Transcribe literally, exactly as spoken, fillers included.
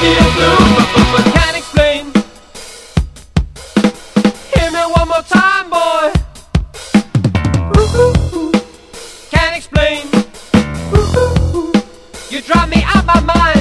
feel blue, but, but, but can't explain. Hear me one more time, boy. Ooh, can't explain. Ooh, you drive me out my mind.